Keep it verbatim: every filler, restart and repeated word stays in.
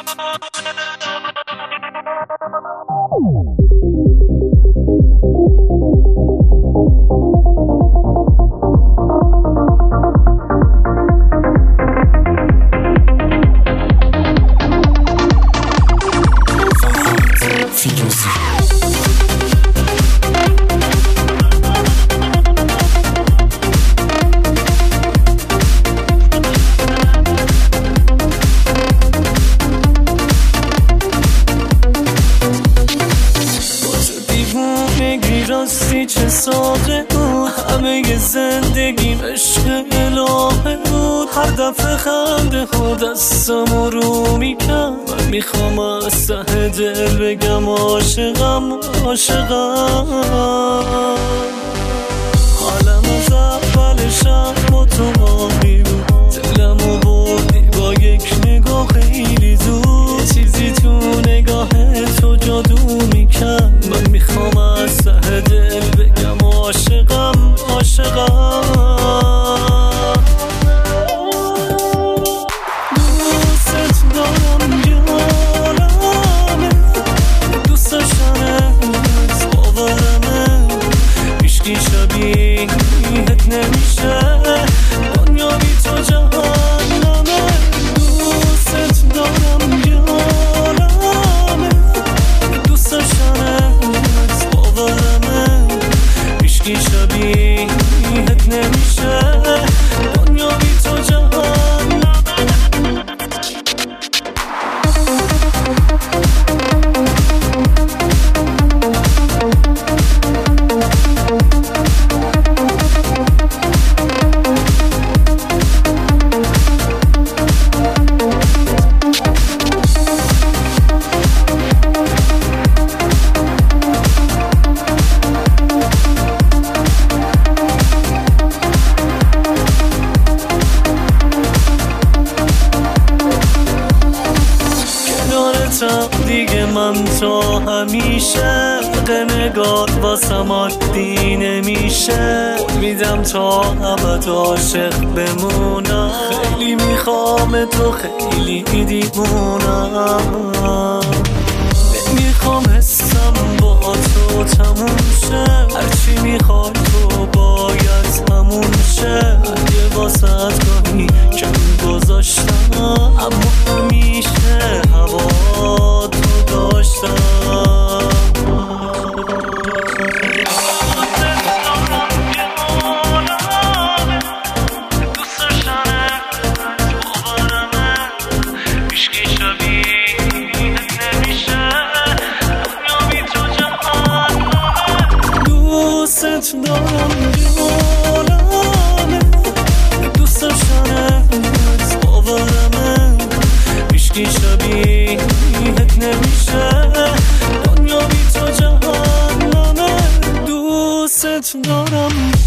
راستی چه ساده بود، همه زندگیم عشق الهه بود. هر دفعه خنده خود دستمو رو میکرد، من میخوام از ته دل بگم عاشقم عاشقم. حالم از اول شب با تو باقی بود، دلمو بردی با یک نگاه خیلی زود. چیزی تو نگاه تو جادو میکرد، من میخوام از ته دل بگم عاشقم عاشقم. دوست دارم یارمه، دوست داشتنه باورمه، هیچکی شبیهت نمیشه، دنیا بی تو جهنمه. دوست دارم یارمه، دوست داشتنه باورمه، هیچکی شبیهت نمیشه، دنیا بی تو جهنمه. دیگه من تو همیشه، نگات واسم عادی نمیشه. میدم تا ابد عاشق بمونم، خیلی میخوام تو خیلی دیوونم. نمیخوام حسم با تو تموم شه، هرچی میخوای تو باید همون شه. اگه واسط گاهی کم گذاشتم، اما همیشه هوا تو داشتم. دوست دارم یارمه، دوست داشتنه باورمه، هیچکی شبیهت نمیشه، دنیا بی تو جهنمه. دوست دارم